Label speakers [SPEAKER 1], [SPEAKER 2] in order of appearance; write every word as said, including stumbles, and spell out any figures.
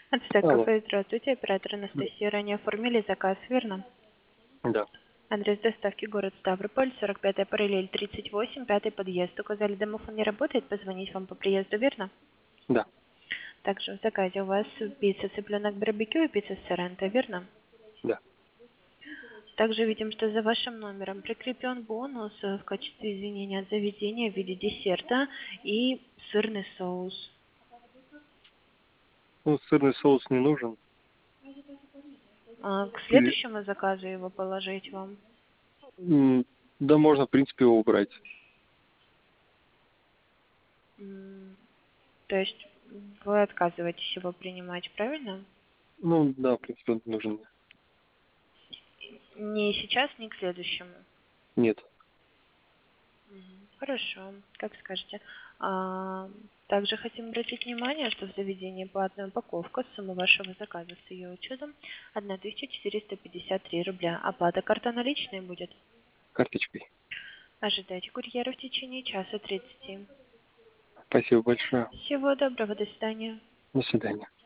[SPEAKER 1] Отстак
[SPEAKER 2] Алло.
[SPEAKER 1] кафе, здравствуйте, оператор
[SPEAKER 2] Да.
[SPEAKER 1] Анастасия. Ранее оформили заказ, верно?
[SPEAKER 2] Да.
[SPEAKER 1] Адрес доставки город Ставрополь, сорок пятая параллель, тридцать восемь, пятый подъезд. Указали, домофон не работает, позвонить вам по приезду, верно?
[SPEAKER 2] Да.
[SPEAKER 1] Также в заказе у вас пицца цыпленок барбекю и пицца с соренто, верно?
[SPEAKER 2] Да.
[SPEAKER 1] Также видим, что за вашим номером прикреплен бонус э, в качестве извинения от заведения в виде десерта и сырный соус.
[SPEAKER 2] Ну, сырный соус не нужен.
[SPEAKER 1] А, К
[SPEAKER 2] Или,
[SPEAKER 1] следующему заказу его положить вам.
[SPEAKER 2] м, да, можно, в принципе, его убрать.
[SPEAKER 1] М, То есть вы отказываетесь его принимать, правильно?
[SPEAKER 2] Ну, да, в принципе, он не нужен.
[SPEAKER 1] Не сейчас, не к следующему.
[SPEAKER 2] Нет.
[SPEAKER 1] Мгм. Хорошо, как скажете. А, также хотим обратить внимание, что в заведении платная упаковка, сумма вашего заказа с ее учетом тысяча четыреста пятьдесят три рубля. Оплата карта наличной будет.
[SPEAKER 2] Карточкой.
[SPEAKER 1] Ожидайте курьера в течение часа тридцати.
[SPEAKER 2] Спасибо большое.
[SPEAKER 1] Всего доброго, до свидания.
[SPEAKER 2] До свидания.